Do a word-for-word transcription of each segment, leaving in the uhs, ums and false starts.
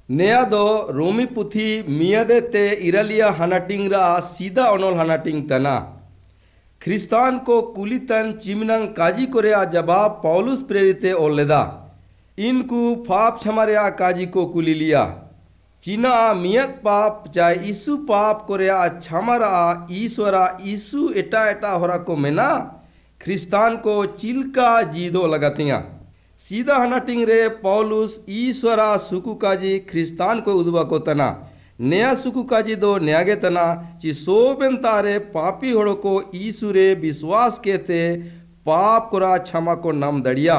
नेया दो रोमी पुथी मियादे ते इरालिया हनाटिंग रा सीधा अनोल हनाटिंग तना ख्रिस्तान को कुलितन चिमनंग काजी कोरेया जवाब पौलुस प्रेरिते ओलेदा इनकू पाप छमारेया काजी को कुली लिया चीना मियत पाप चाहे ईसु पाप कोरेया छमारा ईश्वरा ईसु एटा एटा होरा को मेना ख्रिस्तान को चिल्का जीदो लगतिया सीधा हनाटिंग रे पौलुस ईश्वरा सुकु काजी ख्रिस्तान को उदवा को तना नया सुकु काजी दो न्यागे तना ची सोबेन तारे पापी होड़ो को ईसु रे विश्वास के ते पाप कोरा क्षमा को नाम दड़िया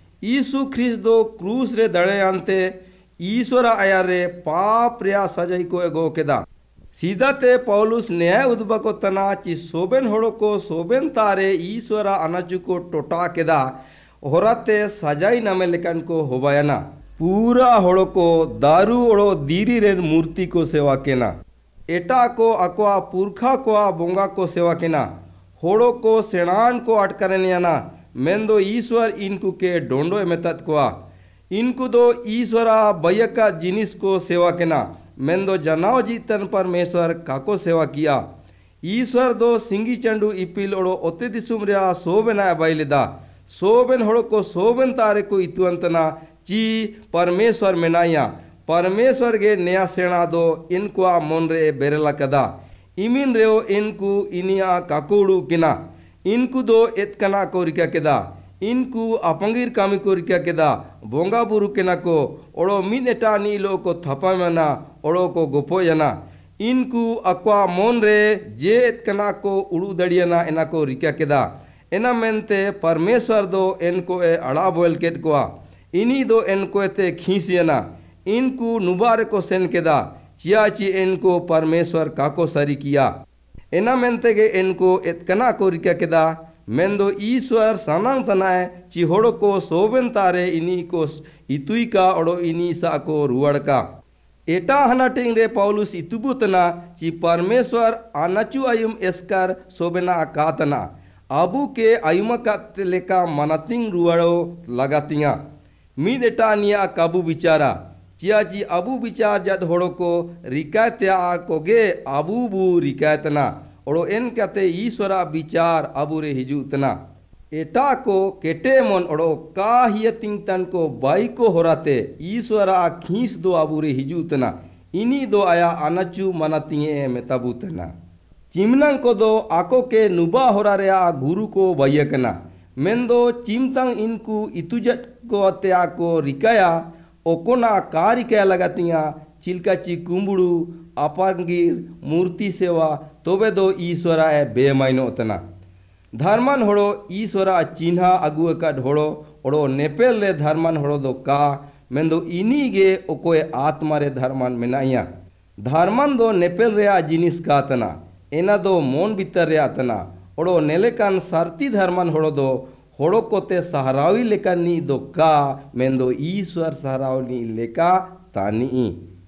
ईसु ख्रिस्त दो क्रूस रे दड़े आनते ईश्वरा आया रे पाप रे सजाई को एगो केदा सीधा ते पौलुस न्याय उदवा को तना ची सोबेन होड़ो को सोबेन तारे ईश्वरा अनाचु को टोटा केदा होराते सजाई नामे लेकन को होबायना पूरा होड़ो को दारू ओड़ो दीरी रेन मूर्ति को सेवा केना एटा को अक्वा पुरखा को बोंगा को सेवा केना होड़ो को सेणान को अटकरनियाना मेंदो ईश्वर इनको के डोंडो मेतत को इनको दो ईश्वरा बयका जिनिस को सेवा केना मेंदो जनाव जीतन परमेश्वर काको सेवा किया ईश्वर दो सिंगी चंडू इपिल ओड़ो ओते दिसुम रे सोबेना बाइलेदा सोबेन होड़ो को सोबेन तारे को इतुअंतना ची परमेश्वर मेनाया परमेश्वर के नया सेना दो इनको मन रे बेरला कदा इमिन रेओ इनको इनिया काकोड़ू किना इनको दो एतकना को रिका केदा इनको अपंगीर कामी को रिका केदा बोंगा बुरु केना को ओड़ो मिन एटा नीलो को थपा मना ओड़ो को गोपोयना इनको अक्वा मन रे जे एतकना को उड़ू दड़ियना एना को रिका केदा एना मेनते परमेश्वर दो इनको ए अड़ा बोल केट कोआ इनी दो इनको ते खींसियना इनको नुबारे को सेन केदा चियाची इनको परमेश्वर काको सरी किया एना मेनते के इनको इतकना को रिका केदा मेंदो ईश्वर सनांग तनाए चिहोड़ो को सोबेन तारे इनी को इतुई का ओड़ो इनी सा को रुवड़ का एटा हनाटिंग रे पौलुस इतुबुतना ची परमेश्वर आनाचु आयुम एस्कर सोबेना कातना आबू के आयुमा का लेका मनातिंग रुवड़ो लगातिया मीद एटा निया काबू बिचारा चिया जी अबू बिचार जद होड़ो को रिकायत्या कोगे अबू बू रिकायतना ओड़ो एन कते ईश्वरा विचार अबू रे हिजुतना एटा को केटे मन ओड़ो का हियतिंग तन को बाई को होराते ईश्वरा खींस दो अबू रे हिजुतना इनी दो आया अनचु मनातिए मेताबुतना चिमनंग को दो आको के नुबा होरा रे गुरु को बायकना मेंदो चिमतंग इनको इतुजट को त्या को रिकाया ओकोना का रिकाया लगातिया चिल्का ची कुंबड़ू अपांगीर मूर्ति सेवा तोबे दो ईश्वरा ए बेमाइनो तना धर्मन होड़ो ईश्वरा चिन्हा अगुए का ढोड़ो ओड़ो नेपेल रे धर्मन होड़ो दो का मेंदो इनी गे ओकोए आत्मा रे धर्मन मेनाइया धर्मन दो नेपेल रे जिनिस का तना एना दो मोन भीतर रे तना ओड़ो नेलेकान सारती धर्मन होड़ो दो होड़ो कोते सहारावी लेका नी दो का मेंदो ईश्वर सहारावी लेका तानी।